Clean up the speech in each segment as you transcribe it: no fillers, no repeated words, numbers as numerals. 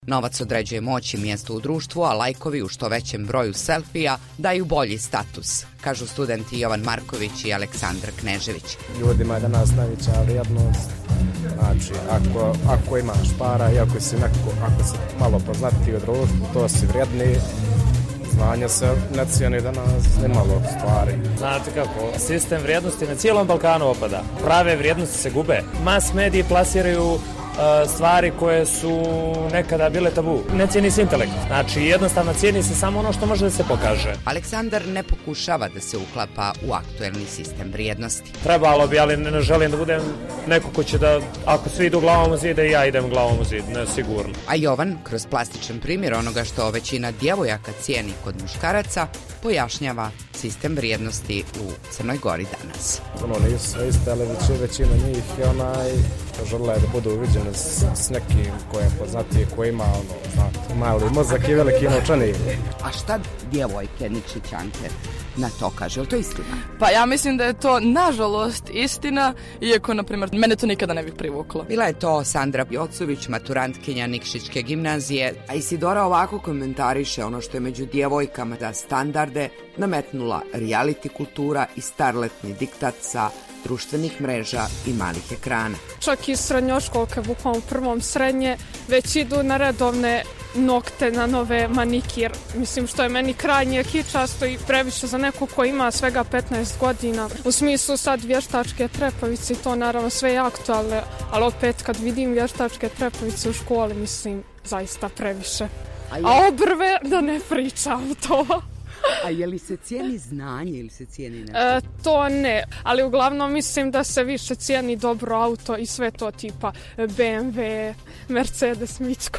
Novac određuje moć i mjesto u društvu, a lajkovi u što većem broju selfija daju bolji status, kažu studenti Jovan Marković i Aleksandar Knežević. Ljudima je danas najveća vrijednost. Znači, ako imaš para i ako si malo poznatiji u društvu, to si vrijedniji. Znanje se ne cijeni danas nimalo stvari. Znate kako, sistem vrijednosti na cijelom Balkanu opada. Prave vrijednosti se gube. Mas mediji plasiraju stvari koje su nekada bile tabu. Ne cijeni se intelekt. Znači, jednostavno cijeni se samo ono što može da se pokaže. Aleksandar ne pokušava da se uklapa u aktuelni sistem vrijednosti. Trebalo bi, ali ne želim da budem neko ko će da, ako svi idu glavom u zid, i ja idem glavom u zid, ne sigurno. A Jovan, kroz plastičan primjer onoga što većina djevojaka cijeni kod muškaraca, pojašnjava sistem vrijednosti u Crnoj Gori danas. Nisu sve iste, ali većina njih je žele da budu uviđeni s nekim koji je poznatiji, koji ima mali mozak i veliki novčanik. A šta djevojke Nikšićanke na to kaže? Je li to istina? Pa ja mislim da je to nažalost istina, iako, na primjer, mene to nikada ne bih privuklo. Bila je to Sandra Jocović, maturantkinja Nikšićke gimnazije. A Isidora ovako komentariše ono što je među djevojkama da standarde nametnula reality kultura i starletni diktat sa društvenih mreža i malih ekrana. Čak i srednjoškolke, bukvalno u prvom srednje, već idu na redovne nokte, na nove manikir. Mislim, što je meni krajnje kičasto i previše za neko ko ima svega 15 godina. U smislu sad vještačke trepavice i to naravno sve je aktualne, ali opet kad vidim vještačke trepavice u školi, mislim, zaista previše. A obrve da ne pričam to. A je li se cijeni znanje ili se cijeni nešto? To ne, ali uglavnom mislim da se više cijeni dobro auto i sve to tipa BMW, Mercedes, Micko.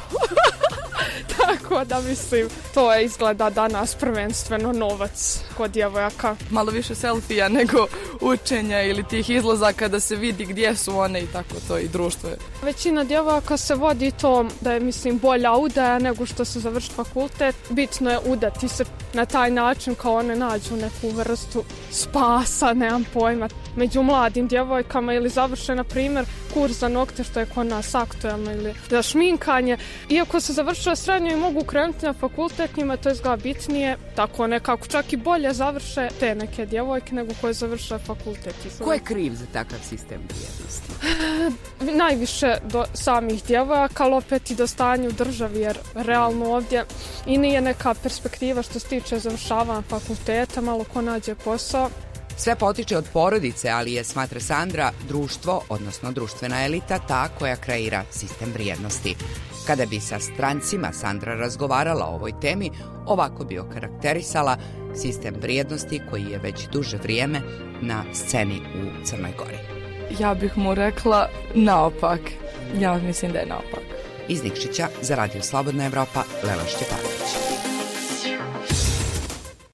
Tako da mislim, to je izgleda danas prvenstveno novac kod djevojaka. Malo više selfija nego učenja ili tih izlazaka da se vidi gdje su one i tako to i društvo je. Većina djevojaka se vodi to da je, mislim, bolja udaja nego što se završi fakultet. Bitno je udati se na taj način kao one nađu neku vrstu spasa, nemam pojma. Među mladim djevojkama ili završe, na primjer, kurs za nokte što je kod nas aktualno ili za šminkanje. Iako se završuje srednju i mogu krenuti na fakultet, njima to izgleda bitnije, tako nekako čak i bolje završe te neke djevojke nego koje završe fakultet. Ko je kriv za takav sistem vrijednosti? Najviše do samih djevojaka, ali opet i do stanja u državi, jer realno ovdje i nije neka perspektiva što se tiče završavanja fakulteta, malo ko nađe posao. Sve potiče od porodice, ali je, smatra Sandra, društvo, odnosno društvena elita, ta koja kreira sistem vrijednosti. Kada bi sa strancima Sandra razgovarala o ovoj temi, ovako bi okarakterisala sistem vrijednosti koji je već duže vrijeme na sceni u Crnoj Gori. Ja bih mu rekla naopak. Ja mislim da je naopak. Iz Nikšića za Radio Slobodna Evropa, Lela Šćepanović.